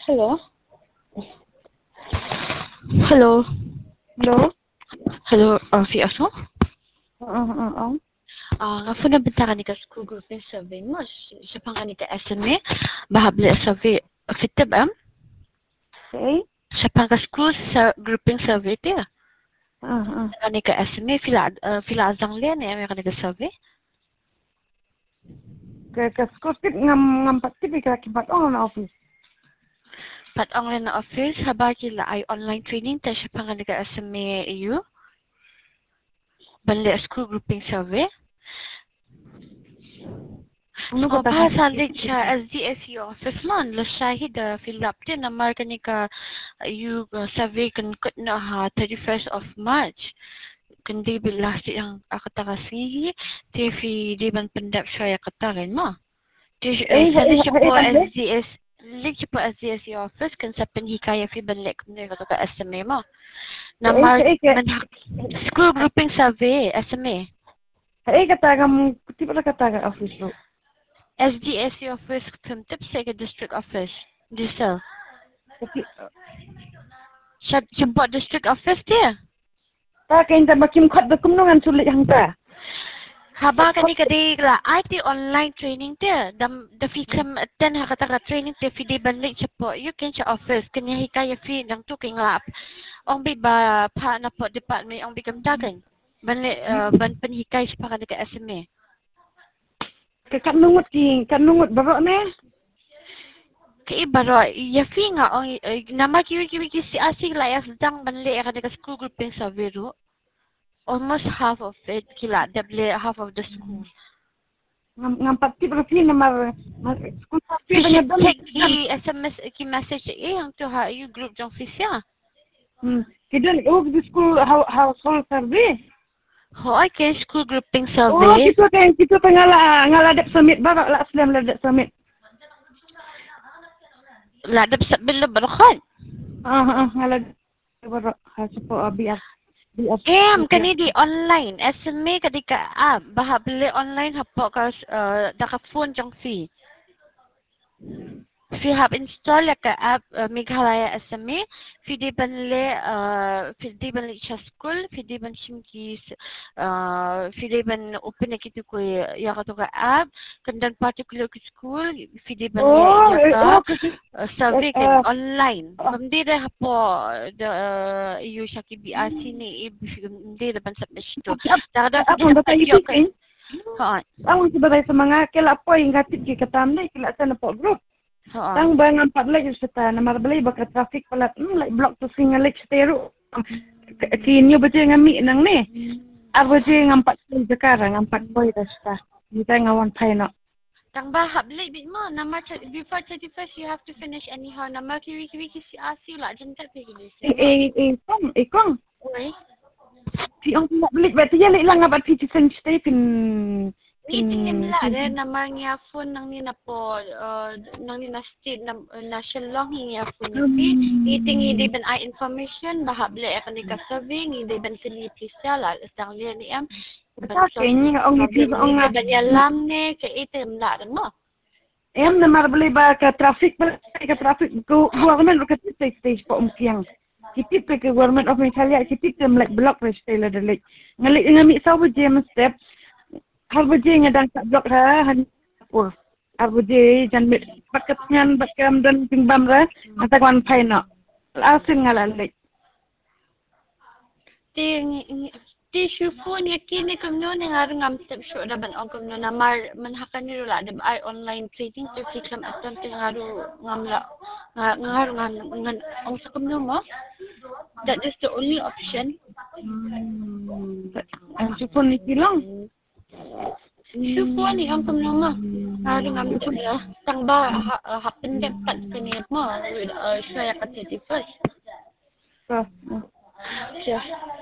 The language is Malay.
Hello. Hello. Hello? Hello, Fi Aso? Oo. Nga po nabenta ka ni ka school group yung survey mo. Siya pa nga ni ka SMA. Bahable survey. Fitib, Okay? Siya pa ka school grouping survey tiya. Oo. Nga ni ka SMA. Fila azang liyan eh. May ka ni ka survey. Kaya kaskutit ngam patip ikibat na office. Pat online na office. Haba kila ay online training tiya. Siya pa nga ni ka SMA EU. Banli school grouping survey. Ano ko Ba salit siya SDSU office man. Lasahid fill up din. Namar ka ni ka you survey kan kut na ha 31st of March. Kundi bilas yang akatakasihi. Tifi di ban pendap siya katarin mo. Salit siya po SDS. Lik siya po SDSU office. Kan sa penhikaya fi banlik kundi ka SMA mo. Namar school grouping survey SMA. Katagam tipo na kataga office lo. SDSU office tumtip sa district office. Diesel. Siya po district office dia. Ta kain ta makim khat da kumnungan sulit hang ta. Haba ka ni kadi la IT online training dia. Da fi kam attend ha kata training dia fi di banlik siya po. You can siya office. Kanya hikaya fi nang tu kay nga. Ong bi ba pa na po department ong bi kam dagan. Banlik ban penhikay siya pa ka ka SMA. Kat nungut baro ne. Kay baro ya fi nga ong nama kiwi si asig la ya sedang banlik ka ka school grouping sa Viru. Almost half of it kila double half of the school. Ngam patip rafi na school You banyak should check the SMS ki message yang tu ha you group jong fisya. Kidon di school household survey. Ho I can school grouping Oh, survey. kita ngaladap summit barak lah Islam ladap summit. Ladap sa bilo barokhan. Ngaladap barak hasapo biar. Kani di online SMA kadi ka bahab beli online hapo ka daka phone jong fi. Fi hab install ya ka app Meghalaya SMA fi di ban cha school fi di ban shimki fi di ban open na kitu ko ya ka to ka app kandan particular school fi di ban ya ka survey kan online hindi da hapo the you shaki BRC ni hindi da ban submission to da yo kan ha ang sebagai semangat kela po yung gatid ki katam na kila sa na po group. Tang bangang padlay sa ta na marbelay baka traffic pala like block to singalik stero. Kinyo ba nga mi nang ni. Abo je ng 4 sekarang ng 4 boy ta sta. Kita ngawan pay na. Tang bahab late bit mo nama before 31st you have to finish anyhow nama kiwi si asi la jantat pe gini. Kong. Oi. Ti ang balik ba ti yali lang abat ti sen Stephen. Meeting nila rin naman niya phone nang nina po nang nina state na siya long niya phone ni meeting hindi ban ay information bahable ka ni ka survey hindi ban Philippines la sang liya ni am Kini ang iti ang ban ya lam ne ka item la mo na marbelay ba ka traffic government ka stage po umkiyang kitip ke government of Italia kitip dem like block restyle the like ngali ngami sa James step harbaje nga dang sa block ha hanpur harbaje jan mit pakat ngan bakam dan pingbam ra atakwan paina asin ngalalek ti phone ya kini kamno ni nga ngam step show da ban og kamno na mar man hakan ni la da ay online trading to fikam aton ti ngaru ngamla ngaru ngan ang sa kamno mo that is the only option ang phone ni kilang Supo ni ang kamno mo ngaru ngam ya tang ba happen dapat kani mo saya ka 31st so yeah